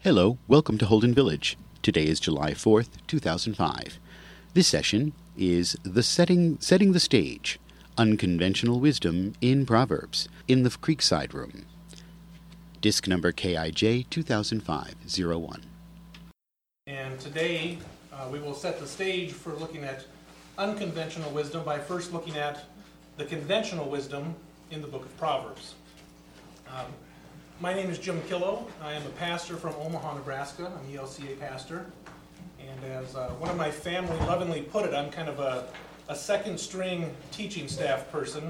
Hello, welcome to Holden Village. Today is July 4th, 2005. This session is Setting the Stage, Unconventional Wisdom in Proverbs, in the Creekside Room. Disc number KIJ 2005-01. And today we will set the stage for looking at unconventional wisdom by first looking at the conventional wisdom in the book of Proverbs. My name is Jim Killow. I am a pastor from Omaha, Nebraska. I'm an ELCA pastor. And as one of my family lovingly put it, I'm kind of a second-string teaching staff person.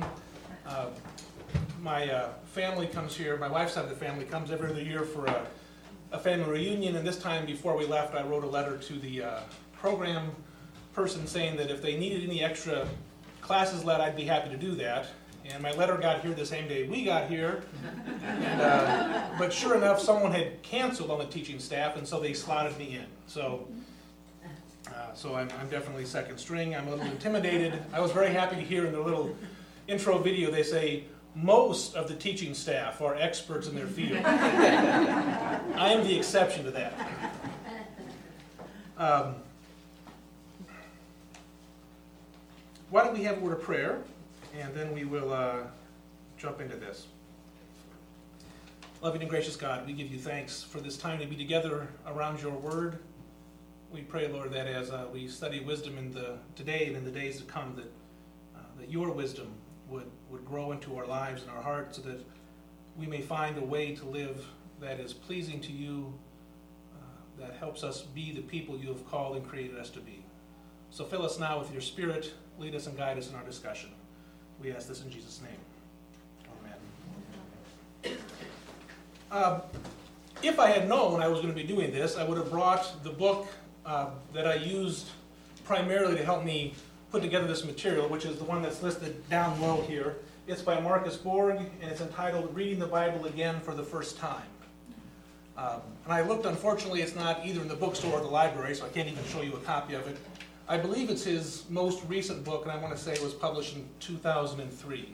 My family comes here, my wife's side of the family comes every other year for a family reunion, and this time before we left I wrote a letter to the program person saying that if they needed any extra classes led, I'd be happy to do that. And my letter got here the same day we got here, and, but sure enough someone had canceled on the teaching staff, and so they slotted me in. So I'm definitely second string. I'm a little intimidated. I was very happy to hear in the little intro video they say most of the teaching staff are experts in their field. I am the exception to that. Why don't we have a word of prayer, and then we will jump into this. Loving and gracious God, we give you thanks for this time to be together around your word. We pray, Lord, that as we study wisdom in today and in the days to come, that your wisdom would grow into our lives and our hearts, so that we may find a way to live that is pleasing to you, that helps us be the people you have called and created us to be. So fill us now with your Spirit, lead us and guide us in our discussion. We ask this in Jesus' name. Amen. If I had known I was going to be doing this, I would have brought the book that I used primarily to help me put together this material, which is the one that's listed down low here. It's by Marcus Borg, and it's entitled Reading the Bible Again for the First Time. And I looked, unfortunately, it's not either in the bookstore or the library, so I can't even show you a copy of it. I believe it's his most recent book, and I want to say it was published in 2003.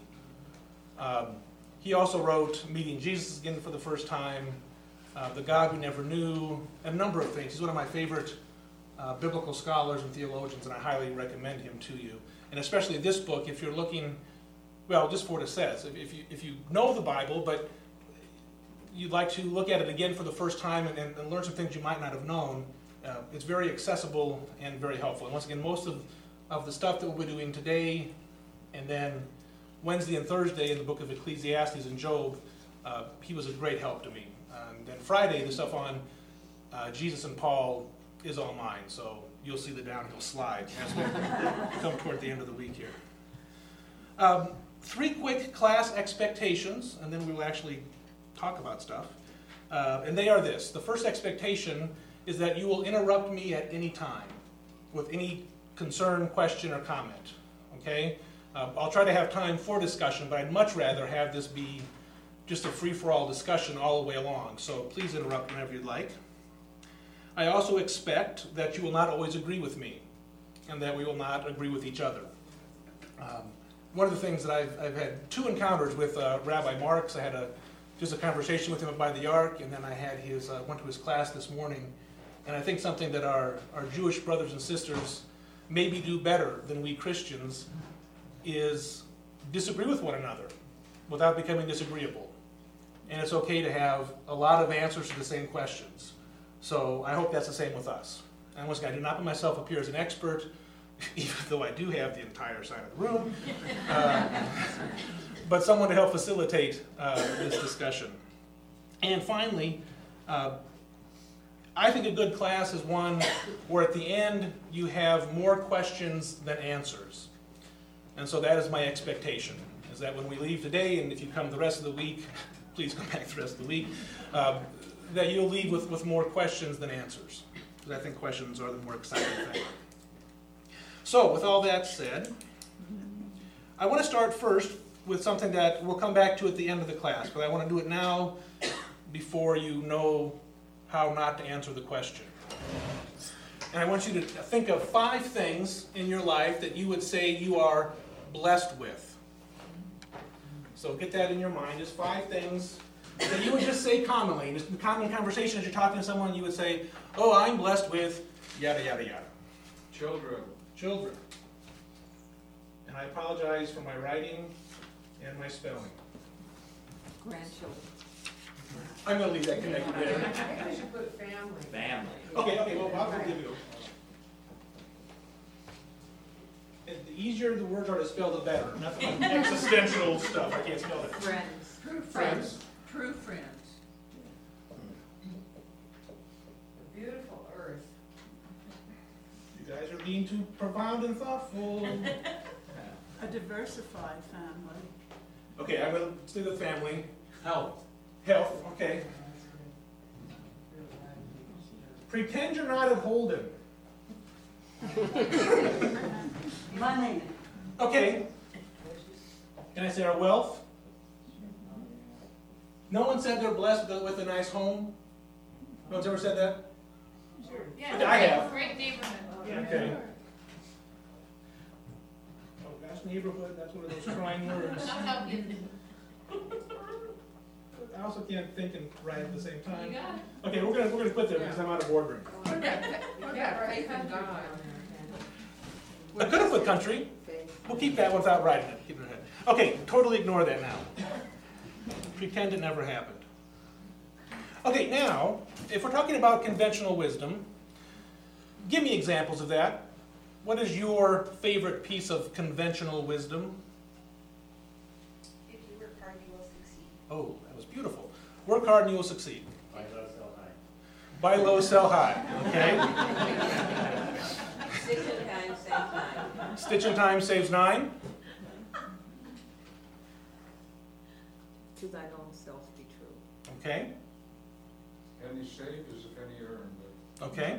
He also wrote Meeting Jesus Again for the First Time, The God We Never Knew, and a number of things. He's one of my favorite biblical scholars and theologians, and I highly recommend him to you. And especially this book, if you're looking, well, just for what it says, if you know the Bible, but you'd like to look at it again for the first time and learn some things you might not have known, it's very accessible and very helpful. And once again, most of the stuff that we'll be doing today, and then Wednesday and Thursday in the book of Ecclesiastes and Job, he was a great help to me. And then Friday, the stuff on Jesus and Paul is all mine, so you'll see the downhill slide as we come toward the end of the week here. 3 quick class expectations, and then we will actually talk about stuff. And they are this. The first expectation is that you will interrupt me at any time with any concern, question, or comment. Okay? I'll try to have time for discussion, but I'd much rather have this be just a free-for-all discussion all the way along. So please interrupt whenever you'd like. I also expect that you will not always agree with me, and that we will not agree with each other. One of the things that I've had 2 encounters with Rabbi Marks. I had just a conversation with him by the Ark, and then I had went to his class this morning. And I think something that our Jewish brothers and sisters maybe do better than we Christians is disagree with one another without becoming disagreeable. And it's okay to have a lot of answers to the same questions. So I hope that's the same with us. And once again, I do not put myself up here as an expert, even though I do have the entire side of the room, but someone to help facilitate this discussion. And finally, I think a good class is one where at the end you have more questions than answers. And so that is my expectation, is that when we leave today, and if you come the rest of the week, please come back the rest of the week, that you'll leave with more questions than answers. Because I think questions are the more exciting thing. So with all that said, I want to start first with something that we'll come back to at the end of the class, but I want to do it now before you know how not to answer the question. And I want you to think of 5 things in your life that you would say you are blessed with. So get that in your mind. Just 5 things that you would just say commonly. Just in common conversation, as you're talking to someone, you would say, oh, I'm blessed with yada, yada, yada. Children. Children. And I apologize for my writing and my spelling. Grandchildren. I'm going to leave that connected I there. think I should put family. Family. Okay, well, I'll give you. And the easier the words are to spell, the better. Nothing like existential stuff. I can't spell it. Friends. True Friends. True friends. The beautiful earth. You guys are being too profound and thoughtful. A diversified family. Okay, I'm going to stay with family. Health. Health, okay. Pretend you're not at Holden. Money. Okay. Can I say our wealth? No one said they're blessed with a nice home? No one's ever said that? Sure. Yeah, I have. Great neighborhood. Okay. Oh, best neighborhood, that's one of those trying words. I'll help you. I also can't think and write at the same You time. got it. Okay, we're gonna quit there because I'm out of boardroom. Yeah, faith in God. I could have put country. We'll keep that without writing it. Keep it in our head. Okay, totally ignore that now. Pretend it never happened. Okay, now, if we're talking about conventional wisdom, give me examples of that. What is your favorite piece of conventional wisdom? If you work hard, you will succeed. Oh, that was beautiful. Work hard and you will succeed. Buy low, sell high. Buy low, sell high. Okay? Stitch in time, save time. Stitch in time saves 9. To thine own self be true. Okay? Any saved is a penny earned. Okay?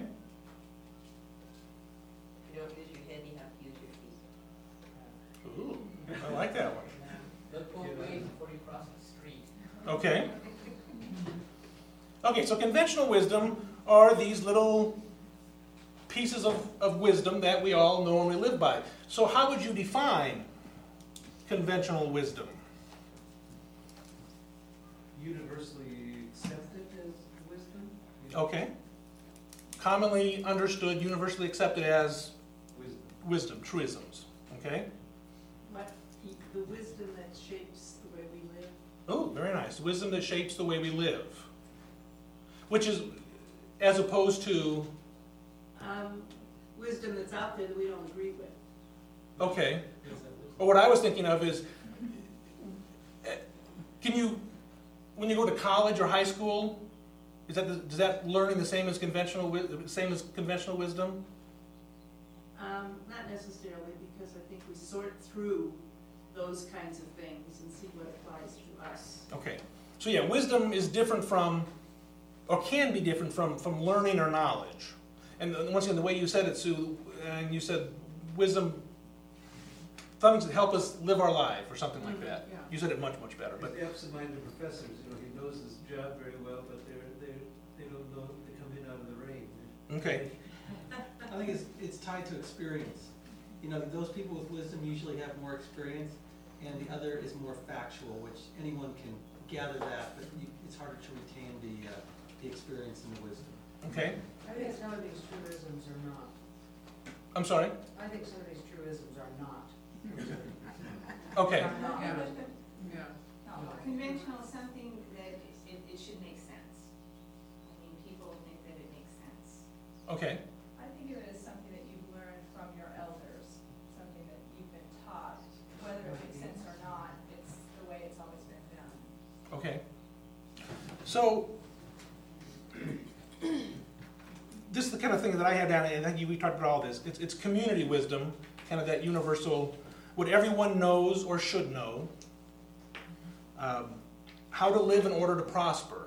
If you don't use your head, you have to use your feet. Ooh, I like that one. Look both ways before you cross the street. Okay. Okay, so conventional wisdom are these little pieces of wisdom that we all normally live by. So how would you define conventional wisdom? Universally accepted as wisdom? Okay. Commonly understood, universally accepted as Wisdom. wisdom, truisms. Okay? What, the wisdom that shapes the way we live. Oh, very nice. Wisdom that shapes the way we live. Which is, as opposed to, Wisdom that's out there that we don't agree with. okay. Is that wisdom? Or what I was thinking of is, can you, when you go to college or high school, is that learning the same as conventional wisdom? Not necessarily, because I think we sort through those kinds of things and see what applies to us. Okay. So yeah, wisdom is different from, or can be different from learning or knowledge. And once again, the way you said it, Sue, and you said wisdom, things that help us live our life or something like that. Yeah. You said it much, much better. But But absent-minded professors, he knows his job very well, but they don't know, they come in out of the rain. okay. I think it's tied to experience. Those people with wisdom usually have more experience, and the other is more factual, which anyone can gather that, but it's harder to retain the experience and the wisdom. Okay. I think some of these truisms are not. I'm sorry. I think some of these truisms are not. Okay. Are not. No, conventional is something that it should make sense. I mean, people think that it makes sense. Okay. I think of it as something that you've learned from your elders, something that you've been taught, whether it makes sense or not, it's the way it's always been done. Okay. So, this is the kind of thing that I had down, and I think we talked about all this. It's community wisdom, kind of that universal, what everyone knows or should know, how to live in order to prosper.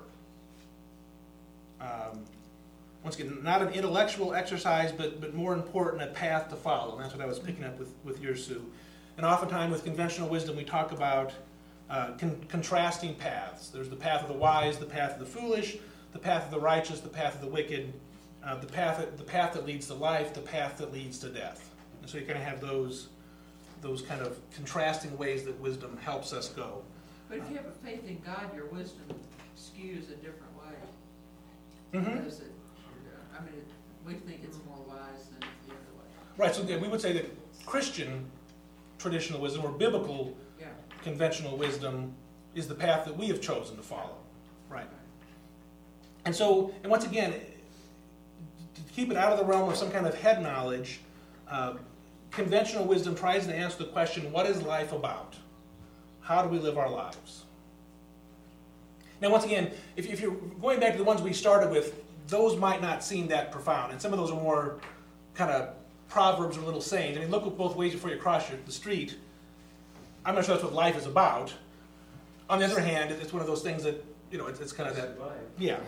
Once again, not an intellectual exercise, but more important, a path to follow. And that's what I was picking up with your Sue. And oftentimes with conventional wisdom, we talk about contrasting paths. There's the path of the wise, the path of the foolish, the path of the righteous, the path of the wicked, the path that leads to life, the path that leads to death. And so you kind of have those kind of contrasting ways that wisdom helps us go. But if you have a faith in God, your wisdom skewed a different way. Mhm. Because it, I mean, we think it's more wise than the other way. Right, so we would say that Christian traditional wisdom or biblical Yeah. conventional wisdom is the path that we have chosen to follow. Right. And so, and once again, to keep it out of the realm of some kind of head knowledge, conventional wisdom tries to answer the question, what is life about? How do we live our lives? Now, once again, if you're going back to the ones we started with, those might not seem that profound. And some of those are more kind of proverbs or little sayings. I mean, look both ways before you cross the street. I'm not sure that's what life is about. On the other hand, it's one of those things that, you know, it's kind of that, yeah.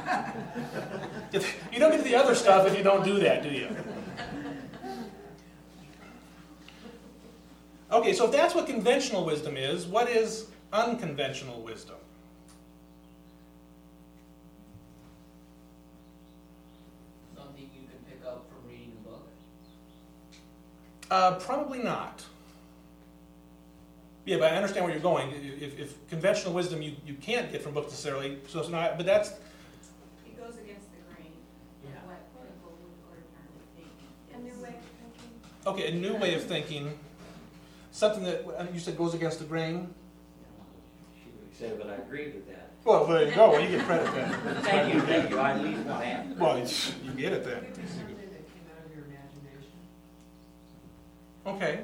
You don't get to the other stuff if you don't do that, do you? Okay, so if that's what conventional wisdom is, what is unconventional wisdom? Something you can pick up from reading a book? Probably not. Yeah, but I understand where you're going. If conventional wisdom you can't get from books necessarily, so it's not, but that's, It goes against the grain, what people would ordinarily think. A new way of thinking. okay, a new way of thinking, something that you said goes against the grain. She would say, but I agree with that. Well, there you go. Well, you get credit then. Thank you, I at least one answer. Well, you get it then. Could be something that came out of your imagination. Okay.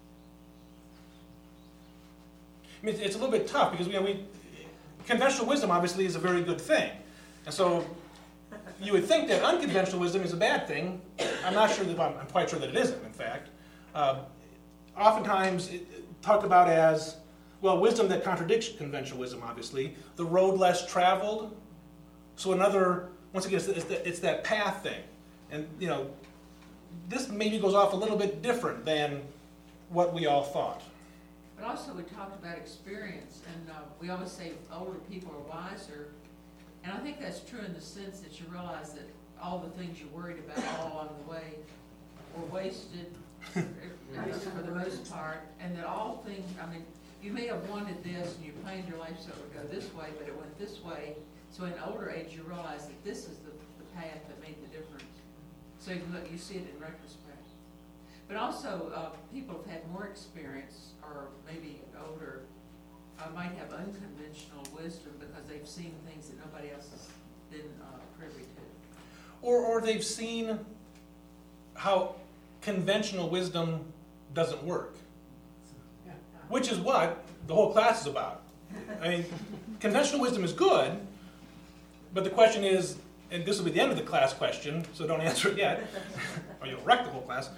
I mean, it's a little bit tough because conventional wisdom obviously is a very good thing, and so you would think that unconventional wisdom is a bad thing. I'm not sure that I'm quite sure that it isn't. In fact, oftentimes talked about as well wisdom that contradicts conventional wisdom. Obviously, the road less traveled. So another, once again, it's that path thing, and you know, this maybe goes off a little bit different than what we all thought. But also, we talked about experience, and we always say older people are wiser. And I think that's true in the sense that you realize that all the things you worried about all along the way were wasted, at least for the most part, and that all things, I mean, you may have wanted this and you planned your life so it would go this way, but it went this way. So in older age, you realize that this is the path that made the difference. So you see it in retrospect. But also, people have had more experience, or maybe older, might have unconventional wisdom because they've seen things that nobody else has been privy to. Or they've seen how conventional wisdom doesn't work, which is what the whole class is about. I mean, conventional wisdom is good, but the question is, and this will be the end of the class question, so don't answer it yet, or you'll wreck the whole class.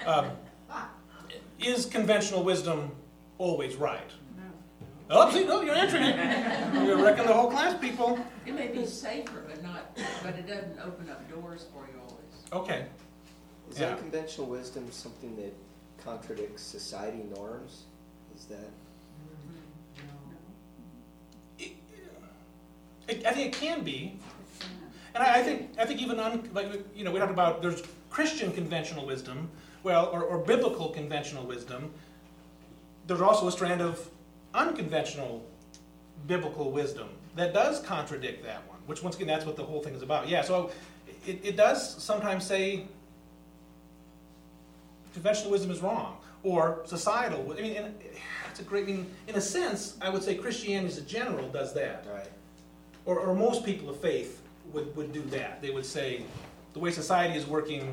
Is conventional wisdom always right? No. Oh, see, no, you're answering it. You're wrecking the whole class, people. It may be safer, but it doesn't open up doors for you always. Okay. Is Yeah. unconventional wisdom something that contradicts society norms? Is that? I think it can be, and I think even we talked about there's Christian conventional wisdom, or biblical conventional wisdom. There's also a strand of unconventional biblical wisdom that does contradict that one. Which once again, that's what the whole thing is about. Yeah, so it does sometimes say conventional wisdom is wrong, or societal. I mean, it's a great. I mean, in a sense, I would say Christianity as a general does that. Right. Or most people of faith would do that. They would say the way society is working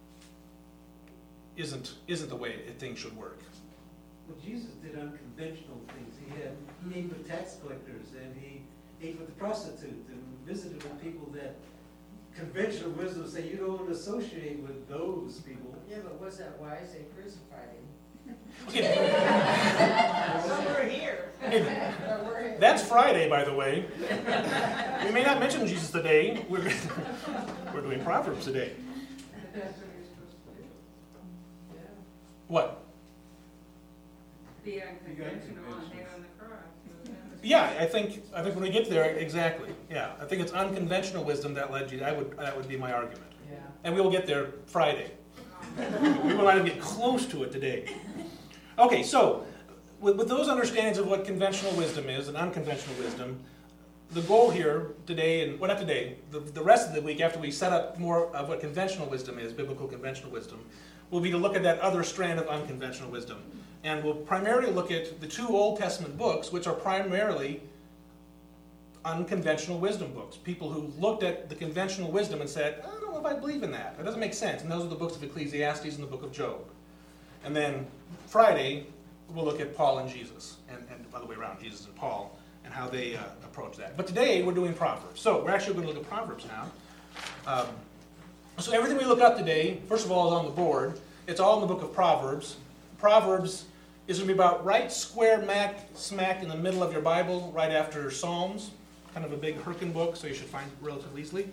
isn't the way things should work. Well, Jesus did unconventional things. He ate with tax collectors, and he ate with the prostitute, and visited with people that conventional wisdom say you don't associate with those people. Yeah, but was that wise? They crucified him. Somewhere here. That's Friday, by the way. We may not mention Jesus today. We're doing Proverbs today. That's what you're supposed to do. Yeah. What? Be unconventional and hang on the cross. Yeah, I think when we get there, exactly. Yeah, I think it's unconventional wisdom that led you. That would be my argument. Yeah. And we will get there Friday. We will not even get close to it today. Okay, so with those understandings of what conventional wisdom is and unconventional wisdom, the goal here today, and well, not today, the rest of the week after we set up more of what conventional wisdom is, biblical conventional wisdom, will be to look at that other strand of unconventional wisdom. And we'll primarily look at the 2 Old Testament books, which are primarily unconventional wisdom books. People who looked at the conventional wisdom and said, I don't know if I believe in that. It doesn't make sense. And those are the books of Ecclesiastes and the book of Job. And then Friday, we'll look at Paul and Jesus, and the other way around, Jesus and Paul, and how they approach that. But today, we're doing Proverbs. So we're actually going to look at Proverbs now. So everything we look up today, first of all, is on the board. It's all in the book of Proverbs. Proverbs is going to be about right smack in the middle of your Bible, right after Psalms. Kind of a big Herkin book, so you should find it relatively easily.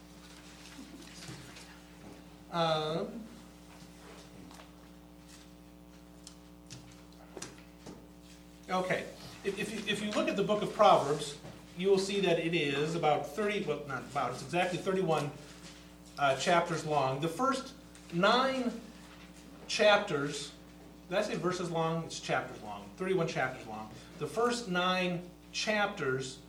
Okay, if you look at the book of Proverbs, you will see that it is about 30, well, not about, it's exactly 31 chapters long. The first 9 chapters, did I say verses long? It's chapters long, 31 chapters long. The first 9 chapters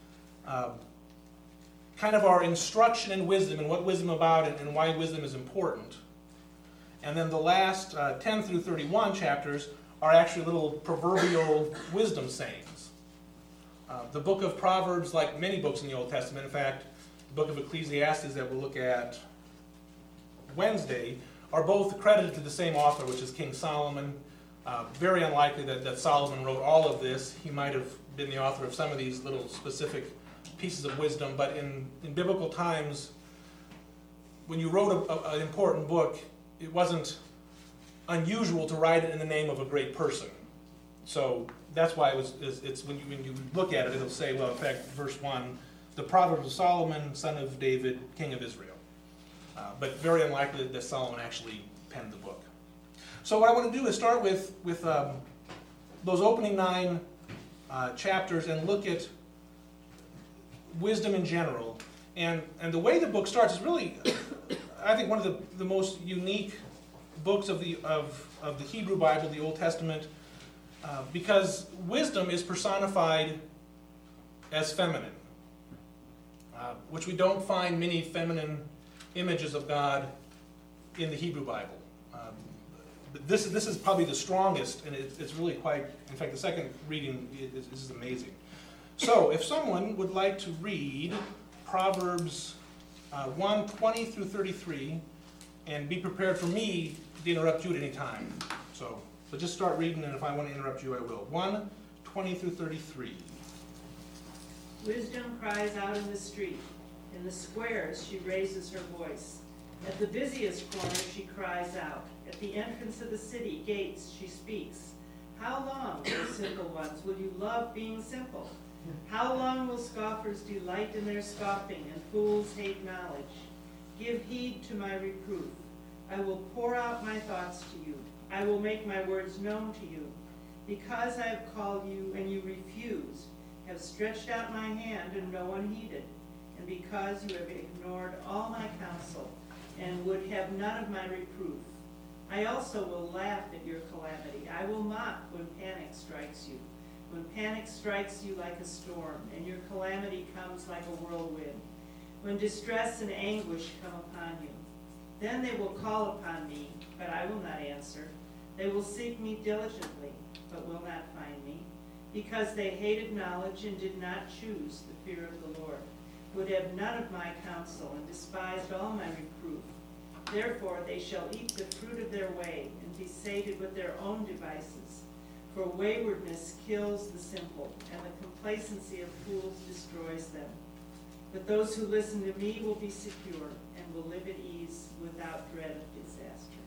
kind of our instruction in wisdom and what wisdom about and why wisdom is important. And then the last 10 through 31 chapters are actually little proverbial wisdom sayings. The book of Proverbs, like many books in the Old Testament, in fact, the book of Ecclesiastes that we'll look at Wednesday, are both credited to the same author, which is King Solomon. Very unlikely that Solomon wrote all of this. He might have been the author of some of these little specific pieces of wisdom, but in biblical times, when you wrote an important book, it wasn't unusual to write it in the name of a great person. So that's why it's when you look at it, it'll say, well, in fact, verse 1, the Proverbs of Solomon, son of David, king of Israel. But very unlikely that Solomon actually penned the book. So what I want to do is start with those opening 9 chapters and look at wisdom in general. And the way the book starts is really, I think, one of the most unique books of the Hebrew Bible, the Old Testament, because wisdom is personified as feminine, which we don't find many feminine images of God in the Hebrew Bible. But this is probably the strongest, and it's really quite, in fact, the second reading is amazing. So if someone would like to read Proverbs 1:20 through 33, and be prepared for me to interrupt you at any time. So just start reading, and if I want to interrupt you, I will. 1:20 through 33. Wisdom cries out in the street. In the squares she raises her voice. At the busiest corner she cries out. At the entrance of the city gates she speaks. How long, O simple ones, will you love being simple? How long will scoffers delight in their scoffing and fools hate knowledge? Give heed to my reproof. I will pour out my thoughts to you. I will make my words known to you. Because I have called you and you refused, have stretched out my hand and no one heeded, and because you have ignored all my counsel and would have none of my reproof, I also will laugh at your calamity. I will mock when panic strikes you. When panic strikes you like a storm, and your calamity comes like a whirlwind. When distress and anguish come upon you. Then they will call upon me, but I will not answer. They will seek me diligently, but will not find me. Because they hated knowledge and did not choose the fear of the Lord, would have none of my counsel, and despised all my reproof. Therefore they shall eat the fruit of their way, and be sated with their own devices. For waywardness kills the simple, and the complacency of fools destroys them. But those who listen to me will be secure, and will live at ease without dread of disaster.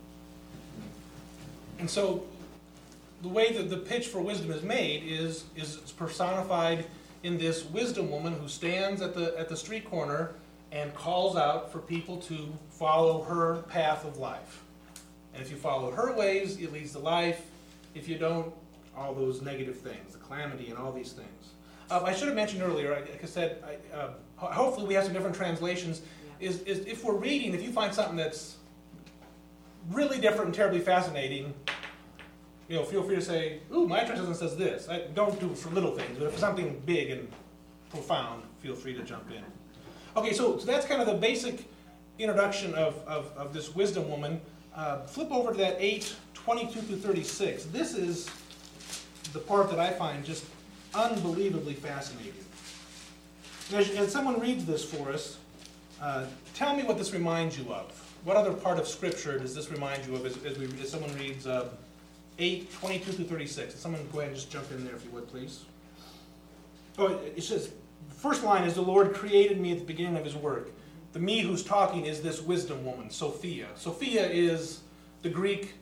And so the way that the pitch for wisdom is made is personified in this wisdom woman who stands at the street corner and calls out for people to follow her path of life. And if you follow her ways, it leads to life. If you don't, all those negative things, the calamity and all these things. I should have mentioned earlier, like I said, hopefully we have some different translations, is if we're reading, if you find something that's really different and terribly fascinating, feel free to say, ooh, my translation says this. Don't do it for little things, but if it's something big and profound, feel free to jump in. Okay, so that's kind of the basic introduction of this wisdom woman. Flip over to that 8:22-36. This is the part that I find just unbelievably fascinating. As someone reads this for us, tell me what this reminds you of. What other part of Scripture does this remind you of as someone reads 8:22-36? Someone go ahead and just jump in there if you would, please. Oh, it says, first line is, the Lord created me at the beginning of his work. The me who's talking is this wisdom woman, Sophia. Sophia is the Greek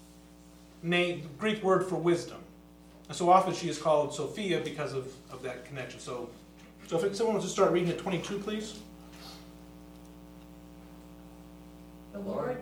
word for wisdom. And so often she is called Sophia because of that connection. So if someone wants to start reading at 22, please. The Lord.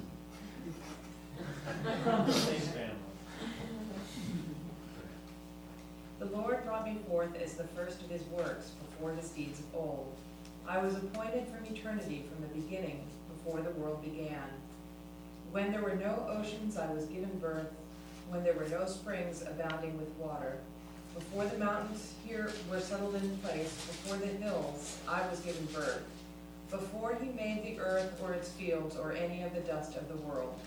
The Lord brought me forth as the first of his works before his deeds of old. I was appointed from eternity, from the beginning, before the world began. When there were no oceans, I was given birth, when there were no springs abounding with water. Before the mountains here were settled in place, before the hills, I was given birth. Before he made the earth or its fields or any of the dust of the world.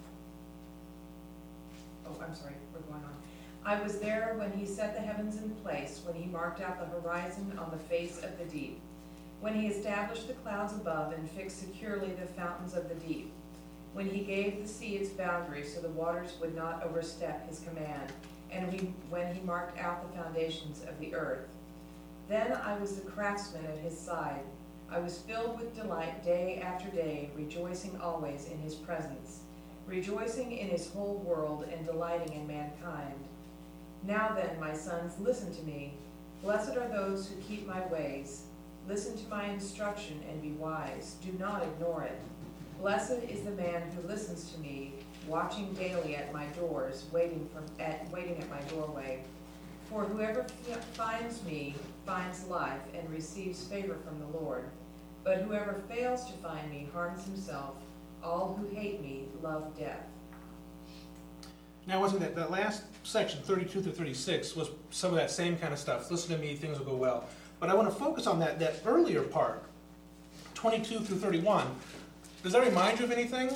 Oh, I'm sorry, we're going on. I was there when he set the heavens in place, when he marked out the horizon on the face of the deep, when he established the clouds above and fixed securely the fountains of the deep, when he gave the sea its boundaries so the waters would not overstep his command, and when he marked out the foundations of the earth. Then I was the craftsman at his side. I was filled with delight day after day, rejoicing always in his presence, rejoicing in his whole world and delighting in mankind. Now then, my sons, listen to me. Blessed are those who keep my ways. Listen to my instruction and be wise. Do not ignore it. Blessed is the man who listens to me, watching daily at my doors, waiting at my doorway. For whoever finds me finds life and receives favor from the Lord. But whoever fails to find me harms himself. All who hate me love death. Now, wasn't that last section, 32-36, was some of that same kind of stuff. Listen to me, things will go well. But I want to focus on that earlier part, 22-31. Does that remind you of anything?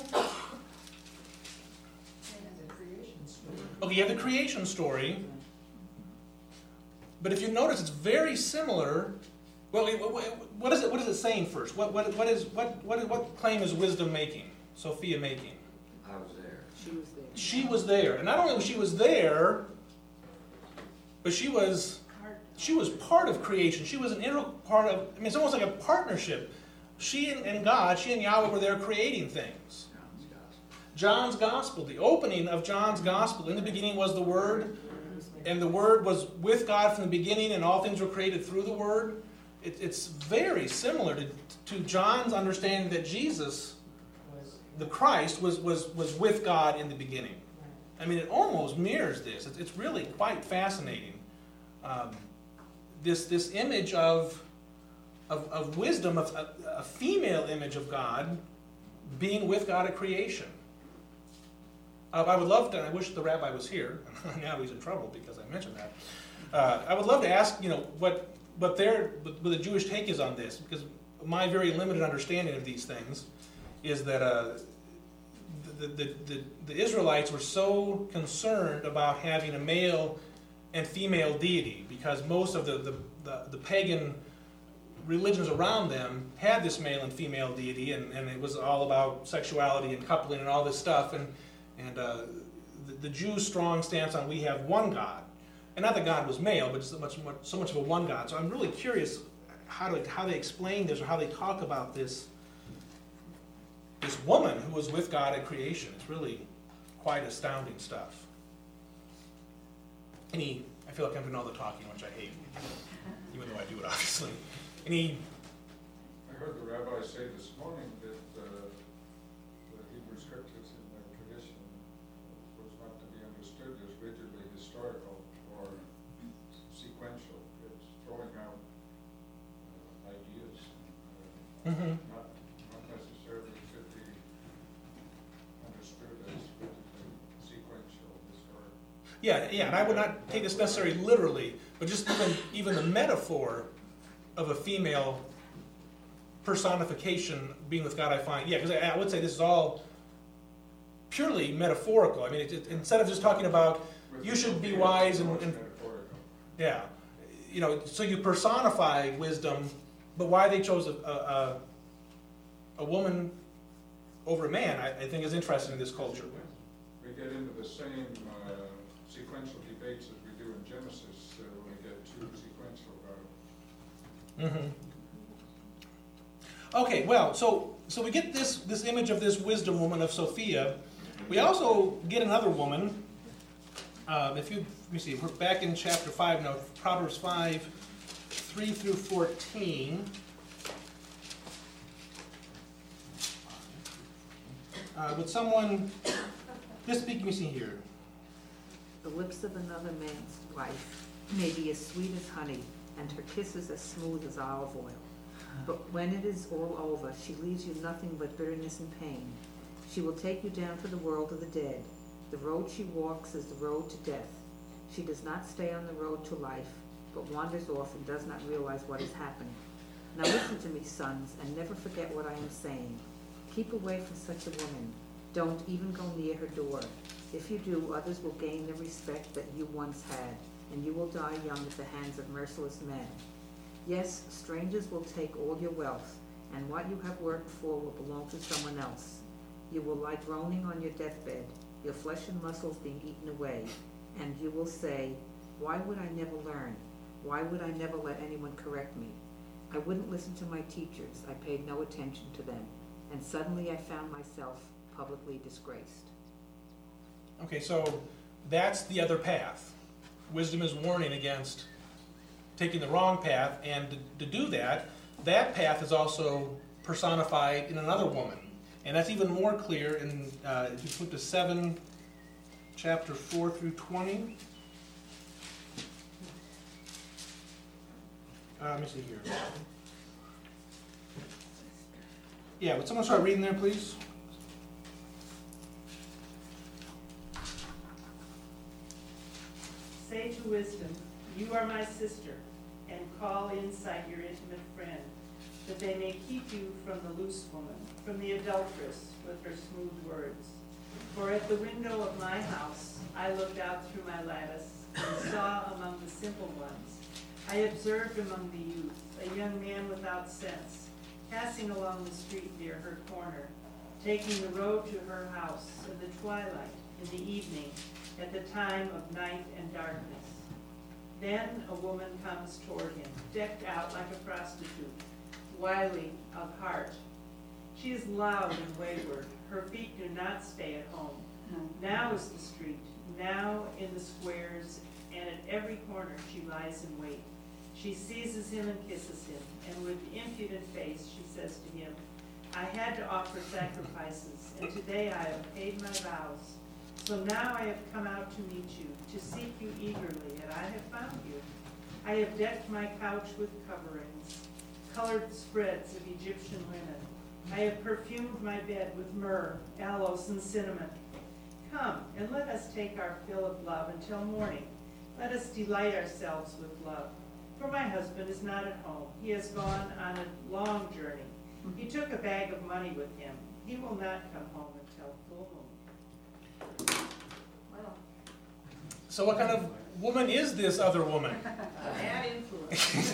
Okay, you have the creation story. But if you notice, it's very similar. Well, what is it saying first? What claim is wisdom making? Sophia making? I was there. She was there. And not only was she there, but she was part of creation. She was an integral part of, it's almost like a partnership. She and God, she and Yahweh were there creating things. John's Gospel, the opening of John's Gospel. In the beginning was the Word, and the Word was with God from the beginning, and all things were created through the Word. It's very similar to John's understanding that Jesus, the Christ, was with God in the beginning. It almost mirrors this. It's really quite fascinating. This image of wisdom, of a female image of God being with God at creation. I would love to, and I wish the rabbi was here. Now he's in trouble because I mentioned that. I would love to ask, what the Jewish take is on this, because my very limited understanding of these things is that the Israelites were so concerned about having a male and female deity, because most of the pagan religions around them had this male and female deity, and it was all about sexuality and coupling and all this stuff, and the Jews' strong stance on we have one God, and not that God was male, but so much of a one God. So I'm really curious how they explain this, or how they talk about this woman who was with God at creation. It's really quite astounding stuff. I feel like I'm doing all the talking, which I hate, even though I do it obviously. I heard the rabbi say this morning that the Hebrew scriptures in their tradition was not to be understood as rigidly historical or sequential. It's throwing out ideas, not necessarily to be understood as rigidly sequential historical. Yeah, and I would not take this necessarily literally, but just even the metaphor of a female personification being with God, I find. Yeah, because I would say this is all purely metaphorical. I mean, instead of just talking about you should be wise and yeah, you know, so you personify wisdom, but why they chose a woman over a man, I think is interesting in this culture. We get into the same sequential debates as we do in Genesis when we get two sequential. Okay, well, so we get this image of this wisdom woman of Sophia. We also get another woman. Let me see, we're back in chapter 5 now, Proverbs 5, 3 through 14. Would someone, just speak, let me see here. The lips of another man's wife may be as sweet as honey, and her kisses as smooth as olive oil. But when it is all over, she leaves you nothing but bitterness and pain. She will take you down to the world of the dead. The road she walks is the road to death. She does not stay on the road to life, but wanders off and does not realize what has happened. Now listen to me, sons, and never forget what I am saying. Keep away from such a woman. Don't even go near her door. If you do, others will gain the respect that you once had, and you will die young at the hands of merciless men. Yes, strangers will take all your wealth, and what you have worked for will belong to someone else. You will lie groaning on your deathbed, your flesh and muscles being eaten away, and you will say, why would I never learn? Why would I never let anyone correct me? I wouldn't listen to my teachers. I paid no attention to them. And suddenly I found myself publicly disgraced. Okay, so that's the other path. Wisdom is warning against taking the wrong path, and to do that, that path is also personified in another woman. And that's even more clear in, if you flip to 7, chapter 4 through 20. Let me see here. Yeah, would someone start reading there, please? Say to wisdom, you are my sister, and call insight your intimate friend, that they may keep you from the loose woman, from the adulteress with her smooth words. For at the window of my house I looked out through my lattice, and saw among the simple ones. I observed among the youth a young man without sense, passing along the street near her corner, taking the road to her house in the twilight, in the evening, at the time of night and darkness. Then a woman comes toward him, decked out like a prostitute, wily of heart. She is loud and wayward. Her feet do not stay at home. Now is the street, now in the squares, and at every corner she lies in wait. She seizes him and kisses him, and with impudent face she says to him, I had to offer sacrifices, and today I have paid my vows. So now I have come out to meet you, to seek you eagerly, and I have found you. I have decked my couch with coverings, colored spreads of Egyptian linen. I have perfumed my bed with myrrh, aloes, and cinnamon. Come, and let us take our fill of love until morning. Let us delight ourselves with love. For my husband is not at home. He has gone on a long journey. He took a bag of money with him. He will not come home until full moon. Well, So what kind of woman is this other woman? bad influence.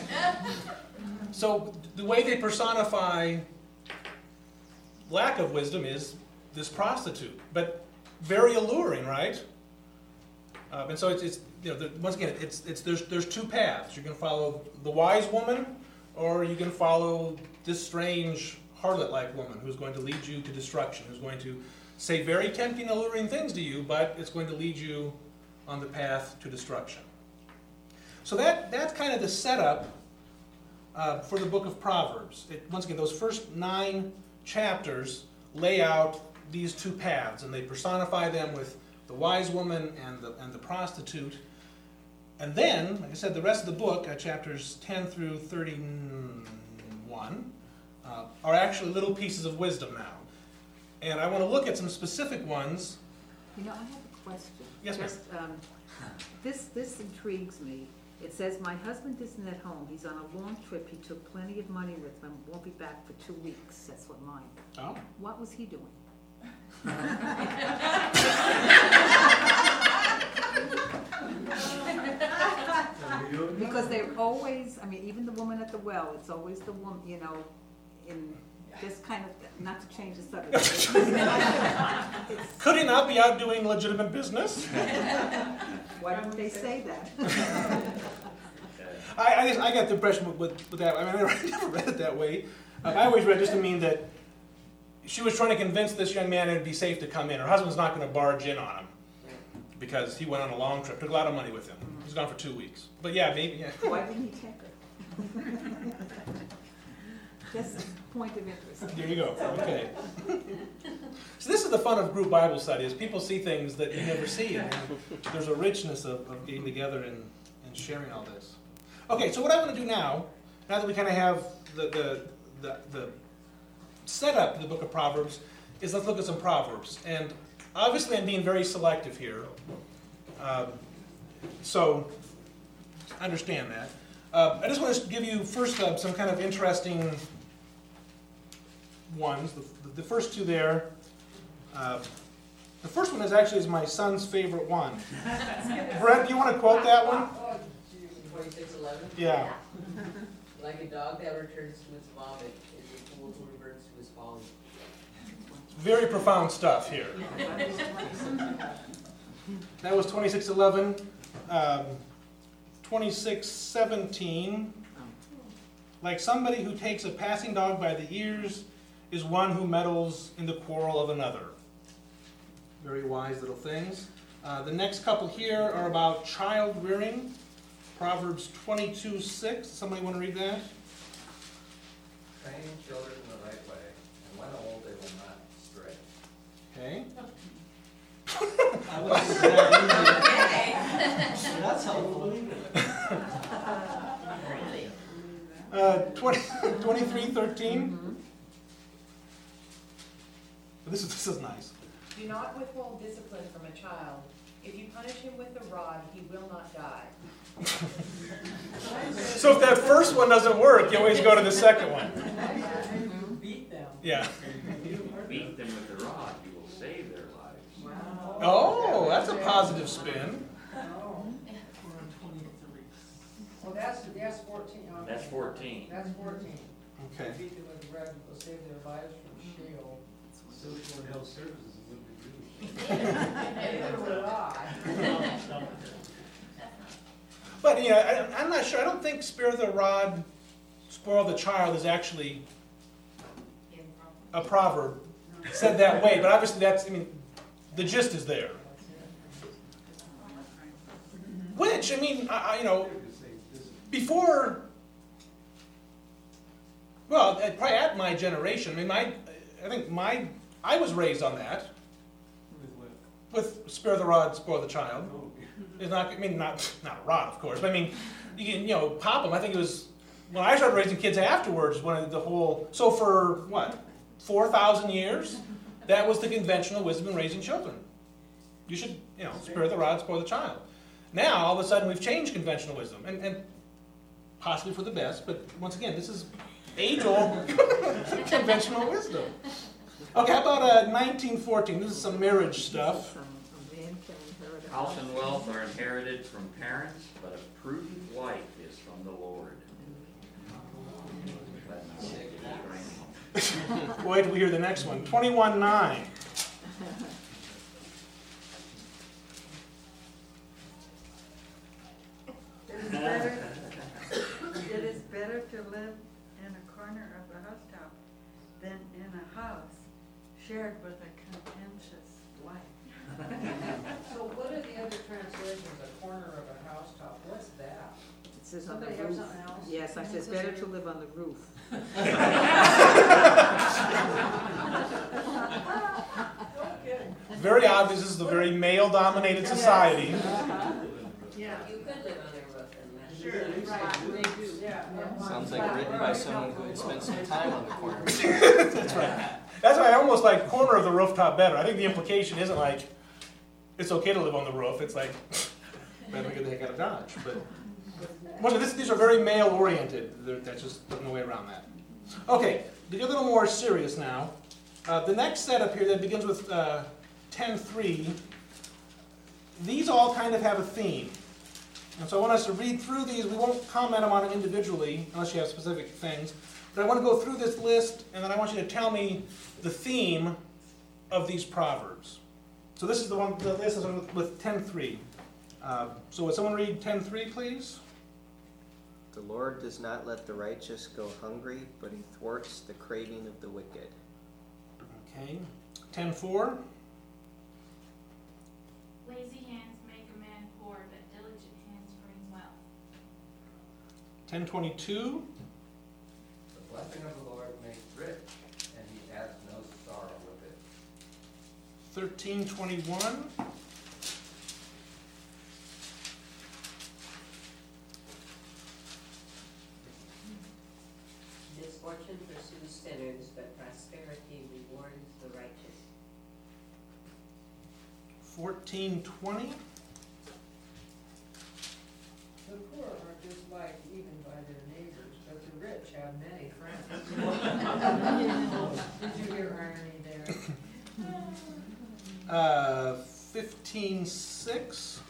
So the way they personify lack of wisdom is this prostitute, but very alluring, right? And so it's you know, once again, there's two paths. You can follow the wise woman, or you can follow this strange harlot-like woman who's going to lead you to destruction, who's going to say very tempting, alluring things to you, but it's going to lead you on the path to destruction. So that's kind of the setup for the book of Proverbs. Once again, those first 9 chapters lay out these two paths, and they personify them with the wise woman and the prostitute. And then, like I said, the rest of the book, chapters 10 through 31, are actually little pieces of wisdom now. And I want to look at some specific ones. You know, I have a question. Yes, ma'am. This intrigues me. It says, "My husband isn't at home. He's on a long trip. He took plenty of money with him. Won't be back for 2 weeks." That's what mine. Oh. What was he doing? Because they're always, I mean, even the woman at the well, it's always the woman, you know, in this kind of, not to change the subject. Could he not be out doing legitimate business? Why don't they say that? I got the impression with that. I mean, I never read it that way. I always read it just to mean that she was trying to convince this young man it'd be safe to come in. Her husband's not going to barge in on him because he went on a long trip, took a lot of money with him. He's gone for 2 weeks. But yeah, maybe, yeah. Why didn't he take her? Just a point of interest. There you go. Okay. So this is the fun of group Bible study, is people see things that you never see. And there's a richness of getting together and sharing all this. Okay, so what I want to do now that we kind of have the setup of the book of Proverbs, is let's look at some Proverbs. And obviously I'm being very selective here. So understand that. I just want to give you first some kind of interesting ones. The first two there. The first one is my son's favorite one. Brett, do you want to quote that one? 26:11? Yeah. Like a dog that returns to its vomit is a fool who reverts to his folly. Very profound stuff here. That was 26:11. 26:17. Like somebody who takes a passing dog by the ears is one who meddles in the quarrel of another. Very wise little things. The next couple here are about child rearing. Proverbs 22:6. Somebody want to read that? Train children in the right way, and when old they will not stray. Okay. I would say that easy. That's helpful. 23:13. This is nice. Do not withhold discipline from a child. If you punish him with a rod, he will not die. So if that first one doesn't work, you always go to the second one. Beat them. Yeah. Beat them with the rod, you will save their lives. Wow. Oh, that's a positive spin. Well, that's 14. That's 14. That's 14. Okay. Beat them with the rod, will save their lives from Sheol. Social and health services would be But yeah, I'm not sure. I don't think "spare the rod, spoil the child" is actually a proverb said that way. But obviously, the gist is there. Which before, well, probably at my generation. I was raised on that. With "spare the rod, spoil the child." It's not. Not a rod, of course. But you can pop them. I think it was when I started raising kids afterwards. When the whole for 4,000 years, that was the conventional wisdom in raising children. You should spare the rod, spoil the child. Now all of a sudden we've changed conventional wisdom, and possibly for the best. But once again, this is age-old conventional wisdom. Okay, how about 1914? This is some marriage stuff. House and wealth are inherited from parents, but a prudent wife is from the Lord. Wait till we hear the next one. 21:9. It is better to live in a corner of the housetop than in a house shared with a contentious wife. So what are the other translations? A corner of a housetop? What's that? It says on the Somebody have roof. something else? Yes, I said better to live on the roof. Very obvious. This is a very male-dominated society. Yeah. You could live on their roof and that's Sure, right, they do. Sounds like written by someone who had spent some time on the corner. That's right. That's why I almost like corner of the rooftop better. I think the implication isn't like it's okay to live on the roof. It's like better get the heck out of Dodge. But These are very male-oriented. That's just no way around that. Okay, to get a little more serious now, the next set up here that begins with 10.3, these all kind of have a theme. And so I want us to read through these. We won't comment on them individually unless you have specific things. But I want to go through this list, and then I want you to tell me the theme of these proverbs. So this is the list is with 10.3. So would someone read 10.3, please? The Lord does not let the righteous go hungry, but he thwarts the craving of the wicked. Okay. 10.4. Lazy hands make a man poor, but diligent hands bring wealth. 10.22. The blessing of the Lord makes rich, and he adds no sorrow with it. 13.21. Misfortune pursues sinners, but prosperity rewards the righteous. 14.20. The poor are disliked even by their neighbors, but the rich have many friends. Did you hear irony there? 15.6.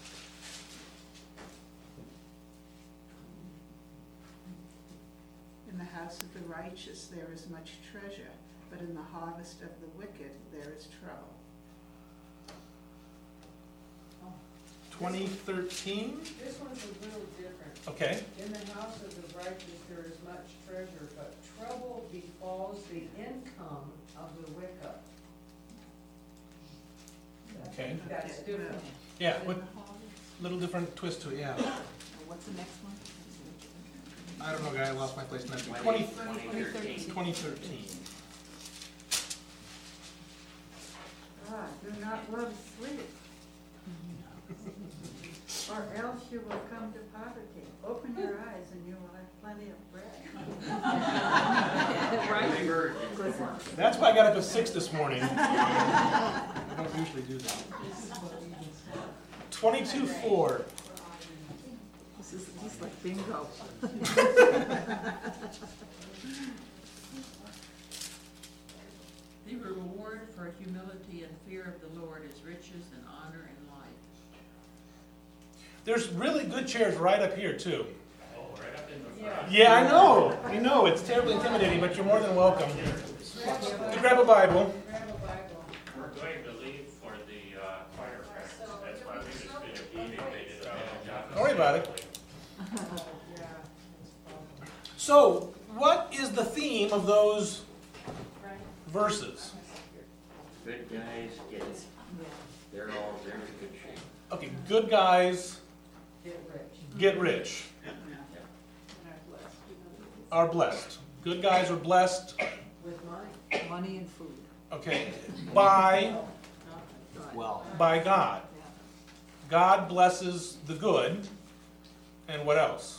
In the house of the righteous there is much treasure, but in the harvest of the wicked there is trouble. 2013. This one's a little different. Okay. In the house of the righteous there is much treasure, but trouble befalls the income of the wicked. Okay. That's different. Yeah, what little different twist to it, yeah. What's the next one? I don't know, guy, I lost my place next one. 2013. Do not love sweet, or else you will come to poverty. Open your eyes and you will have plenty of bread. That's why I got up at 6 this morning. I don't usually do that. 22.4. This is like bingo. The reward for humility and fear of the Lord is riches and honor and life. There's really good chairs right up here, too. Oh, right up in the front. Yeah, I know. I know. It's terribly intimidating, but you're more than welcome. To grab a Bible. We're going to leave for the fire practice. That's why we just did a meeting. They did a bad job. Don't worry about it. So, what is the theme of those verses? Good guys get it. They're all very good shape. Okay, good guys Get rich. Are blessed. Good guys are blessed. With money. Money and food. Okay, by God. God blesses the good, and what else?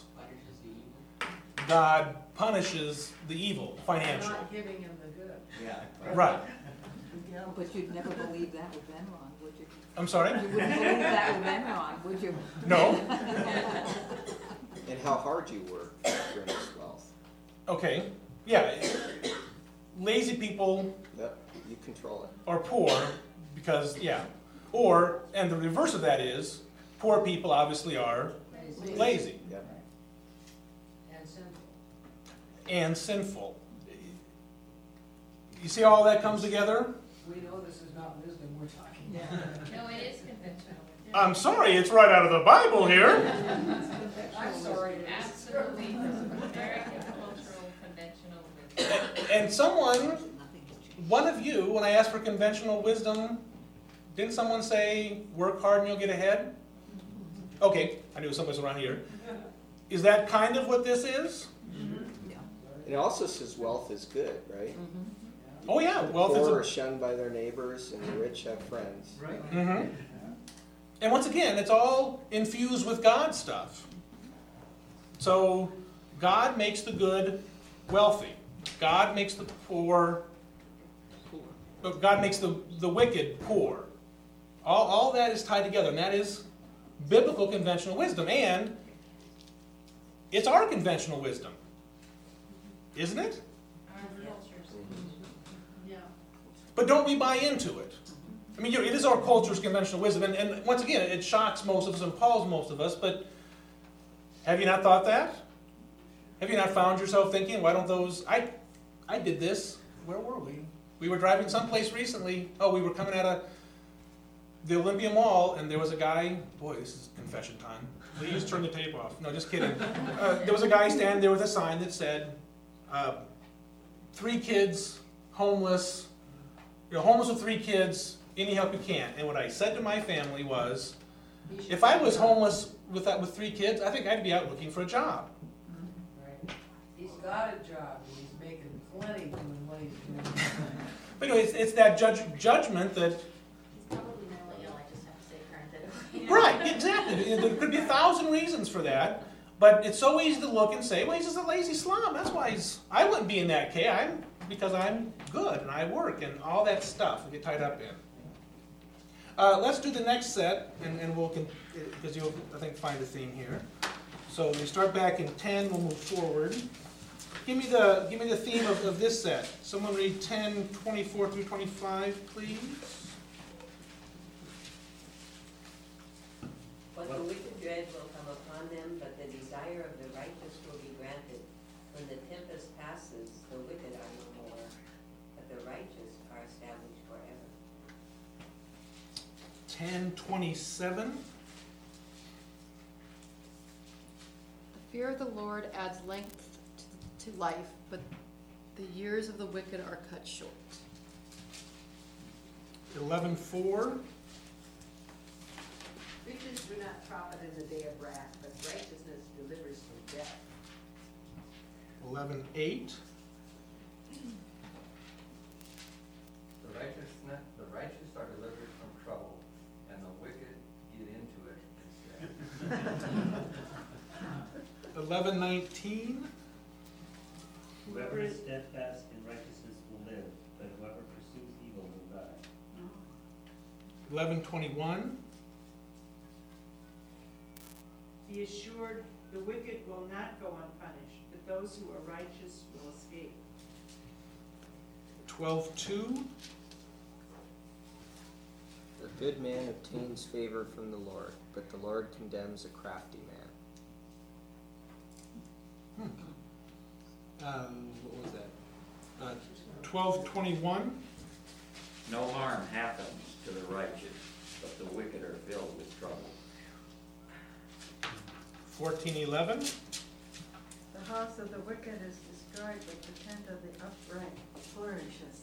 God punishes the evil, financial. Not giving him the good. Yeah. Right. But you'd never believe that with Enron, would you? I'm sorry? You wouldn't believe that with Enron, would you? No. And how hard you work for this wealth. Okay, yeah. Lazy people Yep, you control it. are poor because, yeah. Or, and the reverse of that is, poor people obviously are lazy Yep. And sinful. and sinful. You see how all that comes together? We know this is not wisdom we're talking Yeah. about. No, it is conventional. I'm sorry, it's right out of the Bible here. I'm sorry. it is. Absolutely. Very cultural, conventional wisdom. And someone, one of you, when I asked for conventional wisdom, didn't someone say, work hard and you'll get ahead? Okay, I knew somebody's around here. Is that kind of what this is? It also says wealth is good, right? Oh yeah, The wealth is poor a... are shunned by their neighbors, and the rich have friends. Right? Mm-hmm. And once again, it's all infused with God stuff. So God makes the good wealthy. God makes the poor, God makes the wicked poor. All that is tied together, and that is biblical conventional wisdom. And It's our conventional wisdom, isn't it? Yeah. But don't we buy into it? I mean, it is our culture's conventional wisdom, and once again, it shocks most of us and appalls most of us, but have you not thought that? Have you not found yourself thinking, why don't those, I did this, where were we? We were driving someplace recently, we were coming out of the Olympia Mall, and there was a guy, boy, this is confession time. Please turn the tape off. No, just kidding. There was a guy standing there with a sign that said, 3 kids, homeless, homeless with 3 kids, any help you can. And what I said to my family was, if I was homeless with 3 kids, I think I'd be out looking for a job. Right. He's got a job, and he's making plenty doing what he's doing. But it's that judgment that. He's probably mentally ill, I just have to say parenthetically. Right, exactly. There could be 1,000 reasons for that, but it's so easy to look and say, well, he's just a lazy slum. That's why I wouldn't be in that K. Because I'm good and I work and all that stuff we get tied up in. Let's do the next set, and we'll, because you'll, I think, find a theme here. So we start back in 10, we'll move forward. Give me the theme of this set. Someone read 10, 24 through 25, please. But the wicked dread will come upon them, but the desire of the righteous will be granted. When the tempest passes, the wicked are no more, but the righteous are established forever. 10:27. The fear of the Lord adds length to life, but the years of the wicked are cut short. 11:4. Riches do not profit in the day of wrath, but righteousness delivers from death. 11:8. The righteous are delivered from trouble, and the wicked get into it instead. 11:19. Whoever is steadfast in righteousness will live, but whoever pursues evil will die. 11:21. Be assured, the wicked will not go unpunished, but those who are righteous will escape. 12:2. A good man obtains favor from the Lord, but the Lord condemns a crafty man. What was that? 12:21. No harm happens to the righteous, but the wicked are filled with trouble. 14:11. The house of the wicked is destroyed, but the tent of the upright flourishes.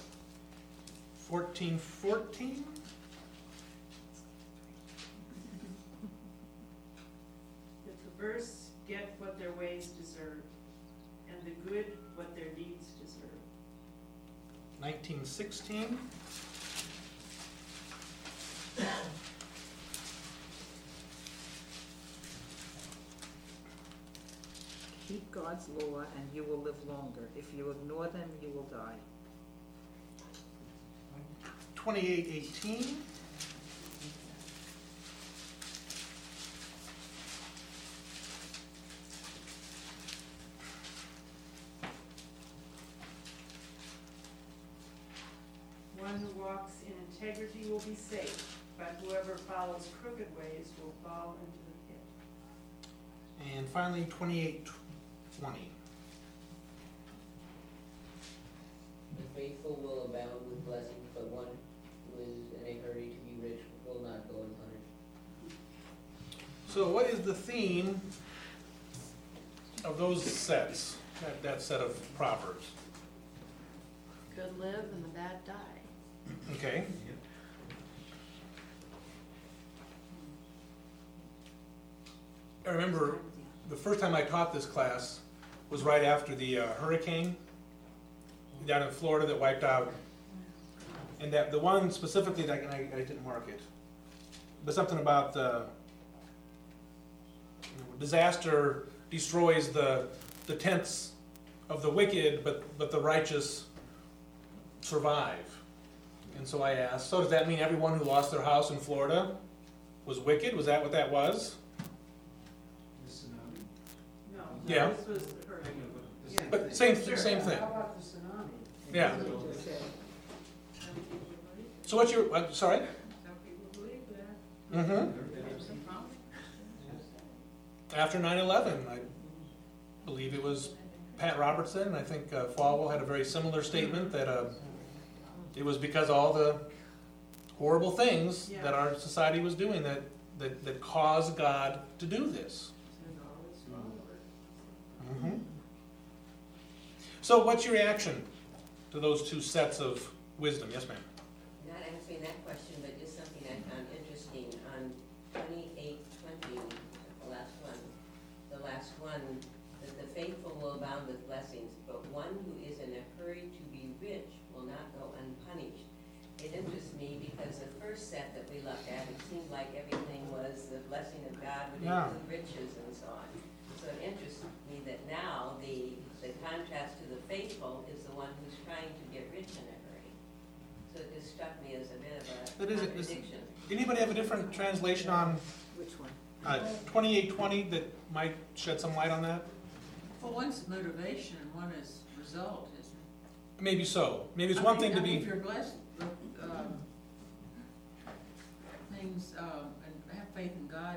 14:14. The perverse get what their ways deserve, and the good what their deeds deserve. 19:16. Keep God's law and you will live longer. If you ignore them, you will die. 28:18. One who walks in integrity will be safe, but whoever follows crooked ways will fall into the pit. And finally, 28:20. The faithful will abound with blessings, but one who is in a hurry to be rich will not go unpunished. So what is the theme of those sets, that set of Proverbs? Good live and the bad die. Okay. I remember the first time I taught this class was right after the hurricane down in Florida that wiped out. And that the one specifically that I didn't mark it, but something about the disaster destroys the tents of the wicked, but the righteous survive. And so I asked, so does that mean everyone who lost their house in Florida was wicked? Was that what that was? No, Yeah. This was the hurricane. Yeah. But same thing. How about the tsunami? Yeah. So what's your, sorry? Some people believe that. Mm-hmm. After 9/11, I believe it was Pat Robertson, and I think Falwell had a very similar statement that it was because of all the horrible things that our society was doing that caused God to do this. Mm-hmm. So what's your reaction to those two sets of wisdom? Yes, ma'am. Not answering that question, but just something I found interesting on 28:20, the last one, that the faithful will abound with blessings, but one who is in a hurry to be rich will not go unpunished. It interests me because the first set that we looked at, it seemed like everything was the blessing of God would include riches and so on. So it interests me that now the contrast to the faithful is the one who's trying to get rich in a hurry. So it just struck me as a bit of a contradiction. Anybody have a different translation on Which one? 28:20 that might shed some light on that? Well, one's motivation and one is result, isn't it? Maybe so. Maybe it's one thing to be. If you're blessed with things and have faith in God,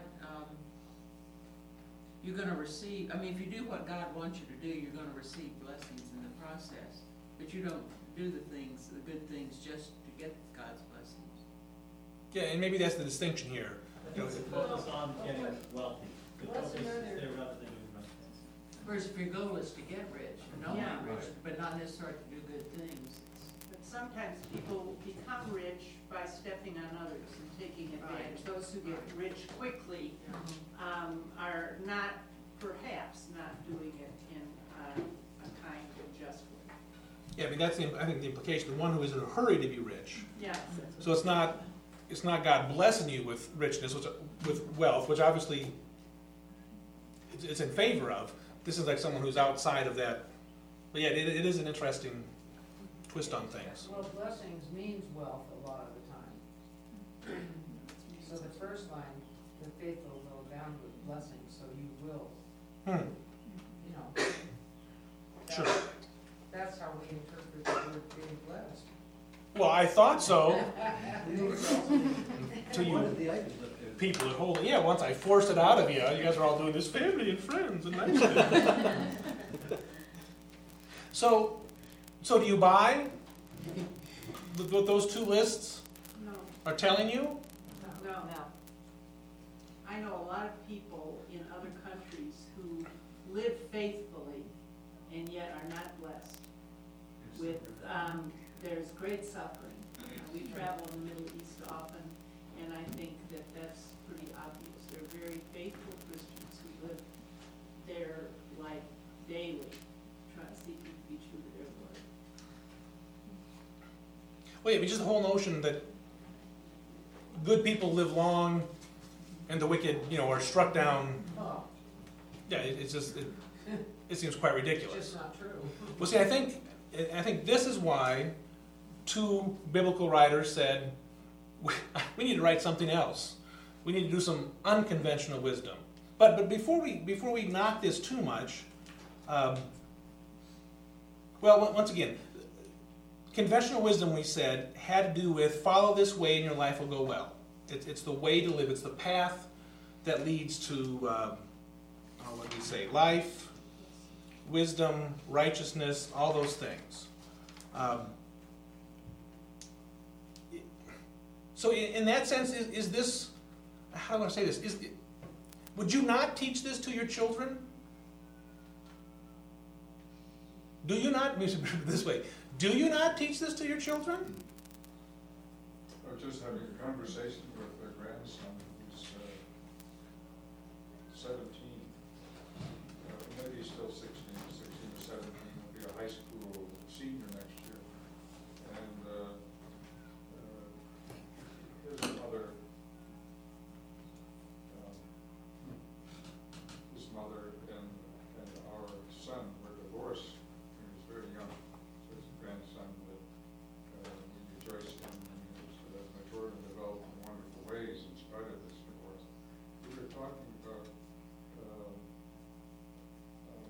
you're going to receive. I mean, if you do what God wants you to do, you're going to receive blessings in the process. But you don't do the good things, just to get God's blessings. Yeah, and maybe that's the distinction here. Focus on getting wealthy. The focus is there rather than doing right things. Whereas if your goal is to get rich, and only rich, but not necessarily to do good things. But sometimes people become rich by stepping on others and taking advantage. Those who get rich quickly are perhaps not doing it in a kind and just way. Yeah, I mean that's I think the implication. The one who is in a hurry to be rich. Yeah. So it's not God blessing you with richness, with wealth, which obviously it's in favor of. This is like someone who's outside of that. But yeah, it is an interesting twist on things. Well, blessings means wealth a lot of the time. So the first line, the faithful will abound with blessings, so you will. You know. Sure. That's how we interpret the word being blessed. Well, I thought so. Until One you of the items up there. people are holding. Yeah, once I forced it out of you, you guys are all doing this family and friends and nice things. So do you buy what those two lists No. are telling you? No. I know a lot of people in other countries who live faithfully and yet are not blessed with, there's great suffering. We travel in the Middle East often, and I think that that's pretty obvious. They're very faithful Christians who live their life daily, seeking to be true to their Lord. Well, yeah, but just the whole notion that good people live long and the wicked, are struck down. Oh, Yeah, it seems quite ridiculous. it's just not true. Well, see, I think this is why two biblical writers said we need to write something else. We need to do some unconventional wisdom. But before we knock this too much, once again, conventional wisdom, we said, had to do with follow this way and your life will go well. It's the way to live. It's the path that leads to, what do we say, life, wisdom, righteousness, all those things. So in that sense, is this, how do I say this? Would you not teach this to your children? Do you not, let me put it this way, do you not teach this to your children? I was just having a conversation with a grandson who's 17. Maybe he's still 16 or 17. He'll be a high school senior next year. And his mother and our son were divorced when he was very young. So his grandson that we rejoiced in his matured and developed in wonderful ways in spite of this divorce. We were talking about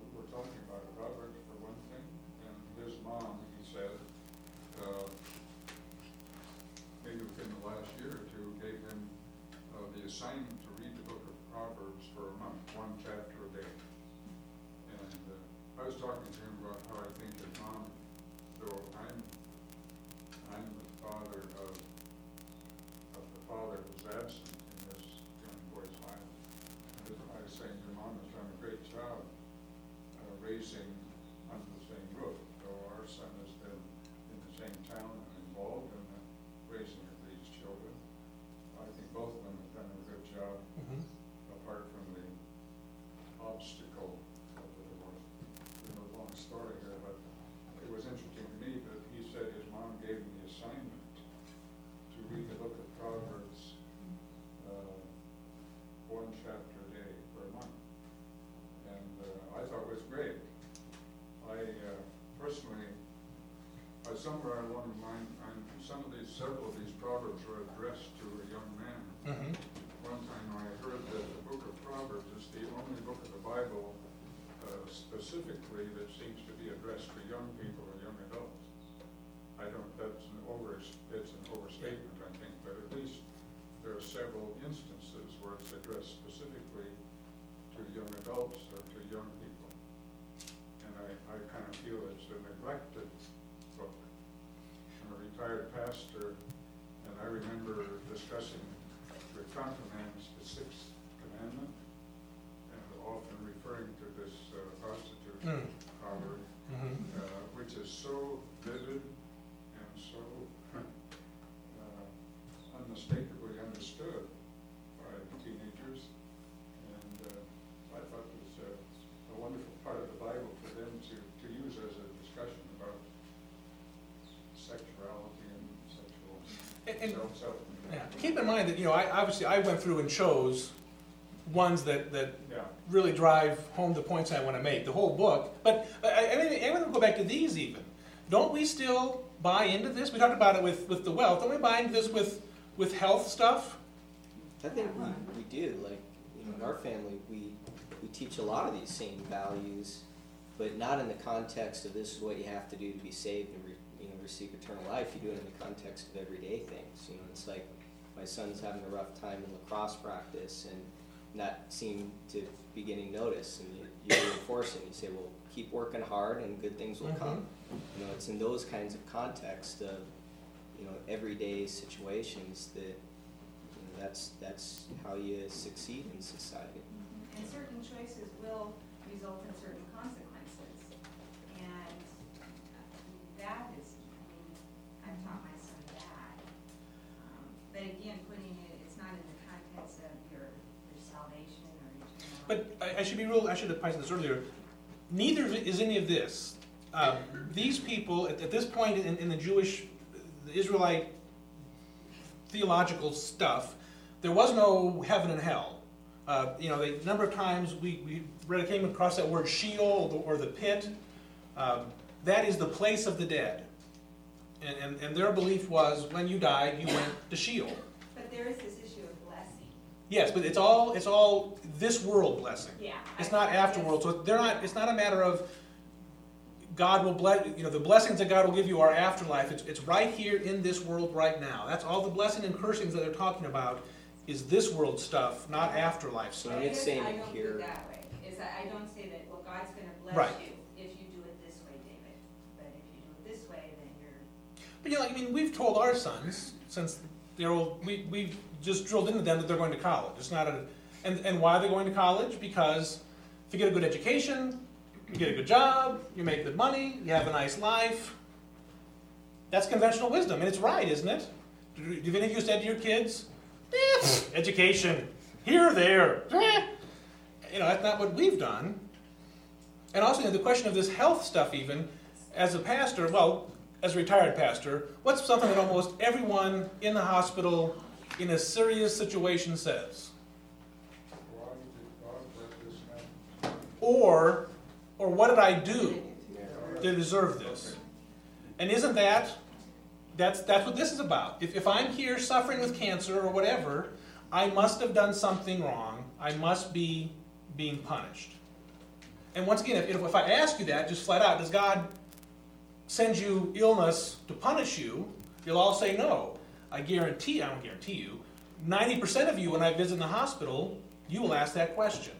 assignment to read the book of Proverbs for a month, one chapter a day. And I was talking to him about how I think his mom, though I'm the father of the father who's absent in this young boy's life. And I was saying your mom has done a great job raising under the same roof, though our son has been in the same town and involved in the raising of these children. I think both of them have done a good job, apart from the obstacle of the divorce. It's a long story here, but it was interesting to me that he said his mom gave him the assignment to read the book of Proverbs, one chapter a day for a month. And I thought it was great. I personally, somewhere along the line, several of these proverbs were addressed to a young man. One time I heard that the book of Proverbs is the only book of the Bible specifically that seems to be addressed to young people or young adults. It's an overstatement, I think, but at least there are several instances where it's addressed specifically to young adults or to young people. And I kind of feel it's a neglected book. I'm a retired pastor, and I remember discussing with confirmants the Sixth Commandment, and often referring to this prostitute proverb, which is so vivid and so unmistakably understood by teenagers. And I thought it was a wonderful part of the Bible for them to use as a discussion about sexuality and sexual self. Yeah. Keep in mind that, I went through and chose ones that really drive home the points I want to make, the whole book. But I want to go back to these even. Don't we still buy into this? We talked about it with the wealth. Don't we buy into this with health stuff? I think we do. Like, in our family, we teach a lot of these same values, but not in the context of this is what you have to do to be saved and receive eternal life. You do it in the context of everyday things. It's like my son's having a rough time in lacrosse practice and not seem to be getting notice, and you reinforce it. You say, well, keep working hard and good things will come. It's in those kinds of contexts of everyday situations that that's how you succeed in society. And certain choices will result in certain consequences, and that is, I've taught my son that. But again, it's not in the context of your salvation or eternal. But I should have pointed this earlier. Neither is any of this. These people, at this point in the Israelite theological stuff, there was no heaven and hell. The number of times we came across that word Sheol or the pit, that is the place of the dead. And their belief was when you died, you went to Sheol. But there is this issue of blessing. Yes, but it's all this world blessing. Yeah. It's not afterworld. So it's not a matter of God will bless, the blessings that God will give you are afterlife. It's right here in this world right now. That's all the blessing and cursings that they're talking about is this world stuff, not afterlife stuff. So it's saying I don't here. do that way. I don't say that, well, God's going to bless you if you do it this way, David. But if you do it this way, then you're... But we've told our sons since they're old, we've just drilled into them that they're going to college. It's not and why are they going to college? Because if you get a good education, you get a good job, you make good money, you have a nice life. That's conventional wisdom, and it's right, isn't it? Do any of you said to your kids, education, here or there? That's not what we've done. And also, the question of this health stuff even, as a pastor, as a retired pastor, what's something that almost everyone in the hospital in a serious situation says? Or what did I do to deserve this? And isn't that's what this is about. If I'm here suffering with cancer or whatever, I must have done something wrong. I must be being punished. And once again, if I ask you that, just flat out, does God send you illness to punish you? You'll all say no. I won't guarantee you, 90% of you, when I visit in the hospital, you will ask that question.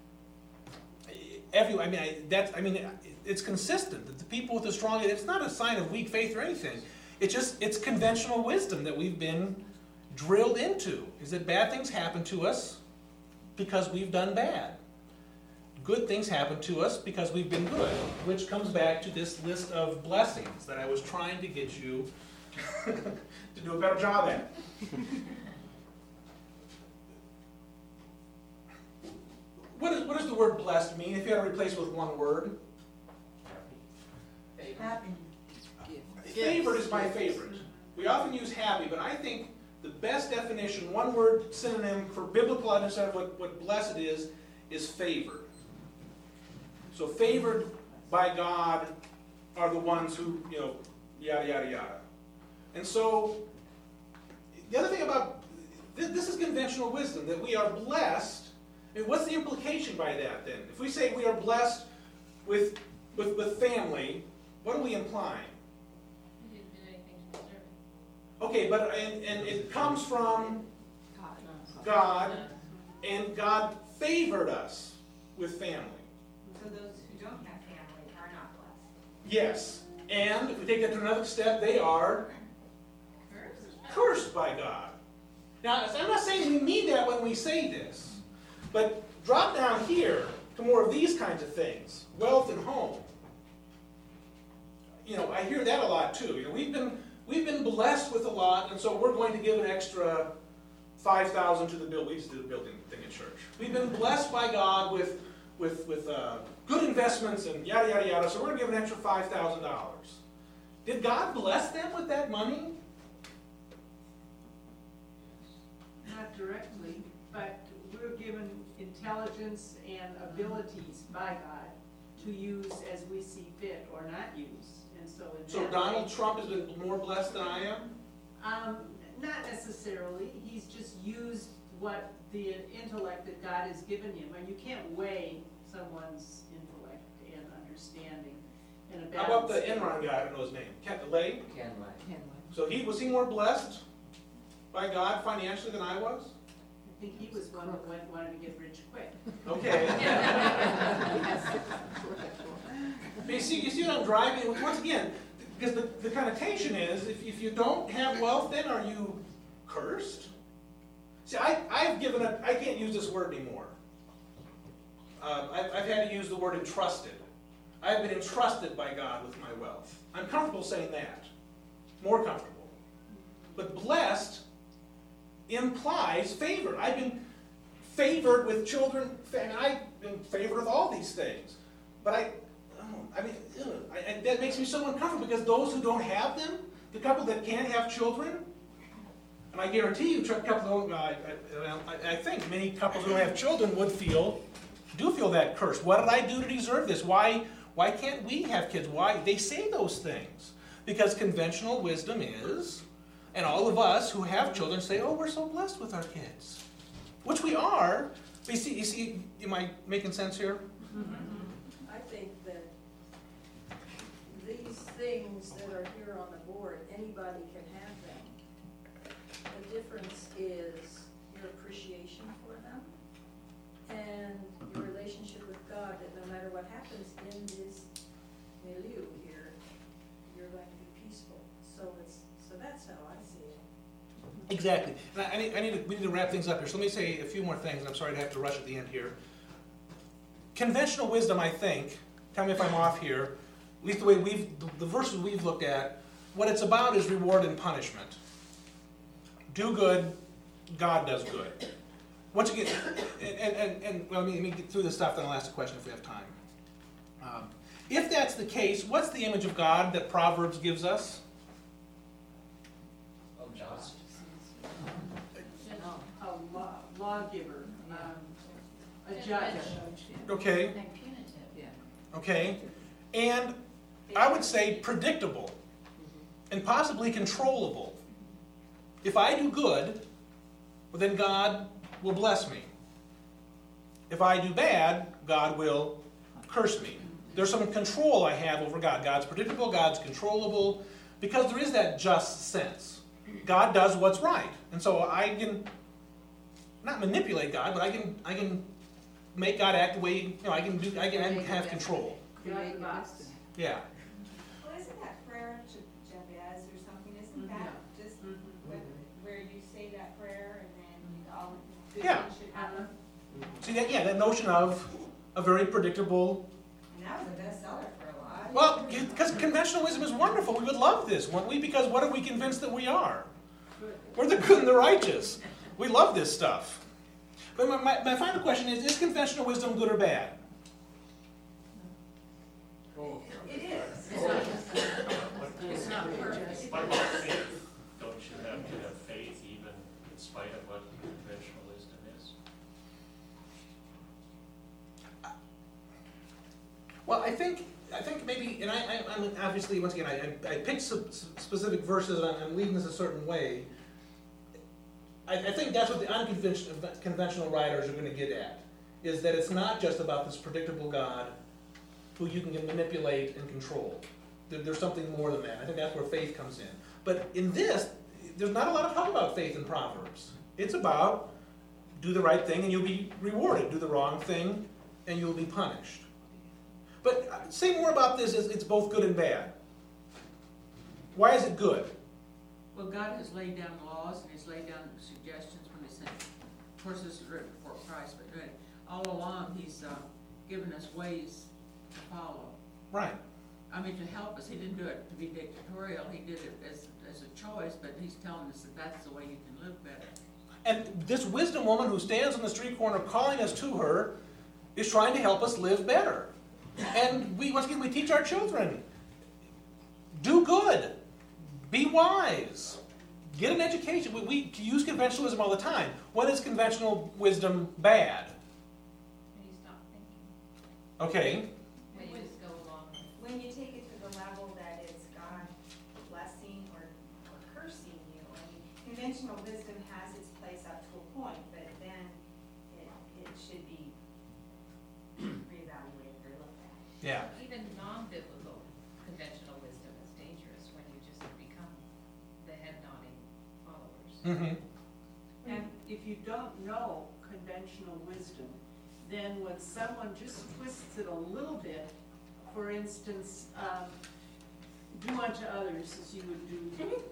It's consistent that the people with the strong, it's not a sign of weak faith or anything. It's conventional wisdom that we've been drilled into, is that bad things happen to us because we've done bad. Good things happen to us because we've been good, which comes back to this list of blessings that I was trying to get you to do a better job at. What does the word blessed mean if you had to replace it with one word? Happy. Favored is my favorite. We often use happy, but I think the best definition, one word synonym for biblical understanding of what blessed is favored. So favored by God are the ones who, yada, yada, yada. And so, the other thing about, this is conventional wisdom, that we are blessed. And what's the implication by that then? If we say we are blessed with family, what are we implying? You didn't do anything to deserve it. Okay, but and it comes from God, and God favored us with family. So those who don't have family are not blessed. Yes, and if we take that to another step, they are cursed by God. Now, I'm not saying we mean that when we say this, but drop down here to more of these kinds of things, wealth and home. I hear that a lot too. We've been blessed with a lot, and so we're going to give an extra $5,000 to the building. We just did a building thing at church. We've been blessed by God with good investments and yada yada yada. So we're going to give an extra $5,000. Did God bless them with that money? Not directly, but we're given intelligence and abilities by God to use as we see fit or not use. And so Donald Trump has been more blessed than I am? Not necessarily. He's just used what the intellect that God has given him. And you can't weigh someone's intellect and understanding in a balance. How about the Enron guy? I don't know his name. Ken Lay? Ken Lay. So was he more blessed by God financially than I was? I think he was one that wanted to get rich quick. Okay. But you see what I'm driving? Once again, because the connotation is, if you don't have wealth, then are you cursed? See, I've given up, I can't use this word anymore. I've had to use the word entrusted. I've been entrusted by God with my wealth. I'm comfortable saying that. More comfortable. But blessed implies favored. I've been favored with children, and I've been favored with all these things. But that makes me so uncomfortable, because those who don't have them, the couple that can't have children, and I guarantee you, I think many couples who don't have children do feel that curse. What did I do to deserve this? Why can't we have kids? Why? They say those things. Because conventional wisdom is, and all of us who have children say, oh, we're so blessed with our kids. Which we are. But you see, am I making sense here? I think that these things that are here on the board, anybody can have them. The difference is your appreciation for them and your relationship with God, that no matter what happens in this milieu here, you're going to be peaceful. So that's how I see it. Exactly. And we need to wrap things up here. So let me say a few more things, and I'm sorry to have to rush at the end here. Conventional wisdom, I think, tell me if I'm off here, at least the way the verses we've looked at, what it's about is reward and punishment. Do good, God does good. Once again, let me get through this stuff, then I'll ask a question if we have time. If that's the case, what's the image of God that Proverbs gives us? Just. A lawgiver, a judge. Okay. And punitive. Yeah. Okay. And I would say predictable and possibly controllable. If I do good, well, then God will bless me. If I do bad, God will curse me. There's some control I have over God. God's predictable, God's controllable, because there is that just sense. God does what's right. And so I can not manipulate God, but I can make God act the way, I can have control. Create wisdom. Yeah. Well, isn't that prayer to Jabez or something, isn't that just where you say that prayer and then all good Yeah. things should happen? See that notion of a very predictable. And that was a bestseller for a while. Well, because conventional wisdom is wonderful. We would love this, wouldn't we? Because what are we convinced that we are? We're the good and the righteous. We love this stuff. But my final question is conventional wisdom good or bad? It is. It's not perfect. What about faith? Don't you have to have faith even in spite of what conventional wisdom is? Well, I think maybe, and I'm obviously, once again, I picked some specific verses, and I'm leading this a certain way. I think that's what the unconventional writers are going to get at, is that it's not just about this predictable God who you can manipulate and control. There's something more than that. I think that's where faith comes in. But in this, there's not a lot of talk about faith in Proverbs. It's about do the right thing and you'll be rewarded. Do the wrong thing and you'll be punished. But say more about this as it's both good and bad. Why is it good? Well, God has laid down laws and He's laid down suggestions when He sent. Of course, this is written before Christ, but all along He's given us ways to follow. Right. I mean, to help us. He didn't do it to be dictatorial. He did it as a choice, but He's telling us that that's the way you can live better. And this wisdom woman who stands on the street corner calling us to her is trying to help us live better. And once again, we teach our children, do good, be wise, get an education. We use conventional wisdom all the time. When is conventional wisdom bad? When you stop thinking. Okay. When you just go along. When you take it to the level that it's God blessing or cursing you. I mean, conventional wisdom has its place up to a point, but then it should be reevaluated or looked at. Yeah. Even non-biblical conventional wisdom is dangerous when you just become the head-nodding followers. Mm-hmm. And if you don't know conventional wisdom, then when someone just twists it a little bit, for instance, do unto others as you would do,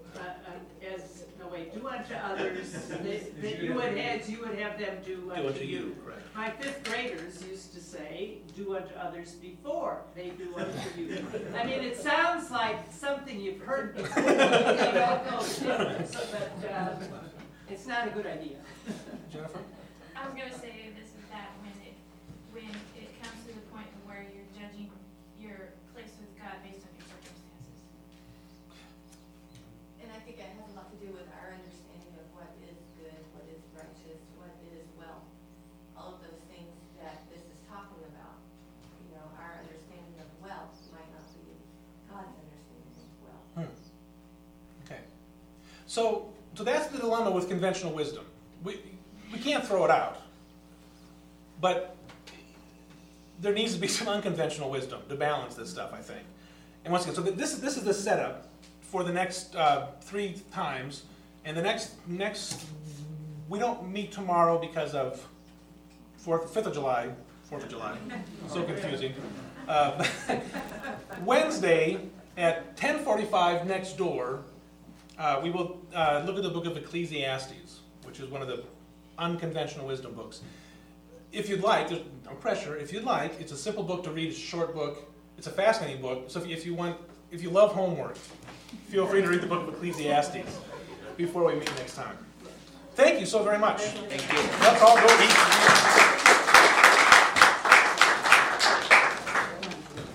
do unto others, that you would have them do unto you. Correct. My fifth graders used to say, do unto others before they do unto you. I mean, it sounds like something you've heard before, you don't know the difference, but it's not a good idea. Jennifer? I was gonna say this is that when it comes to the point where you're judging your place with God based on your circumstances. And I think it has a lot to do with our understanding of what is good, what is righteous, what is well. All of those things that this is talking about. You know, our understanding of wealth might not be God's understanding of wealth. Okay. So that's the dilemma with conventional wisdom. We can't throw it out. But there needs to be some unconventional wisdom to balance this stuff, I think. And once again, so this is the setup for the next 3 times. And the next we don't meet tomorrow because of 5th of July. 4th of July. So confusing. Wednesday at 10:45 next door, we will look at the book of Ecclesiastes, which is one of the unconventional wisdom books. If you'd like, there's no pressure. If you'd like, it's a simple book to read. It's a short book. It's a fascinating book. So if you love homework, feel free to read the book of Ecclesiastes before we meet next time. Thank you so very much. Thank you. Let's all go eat.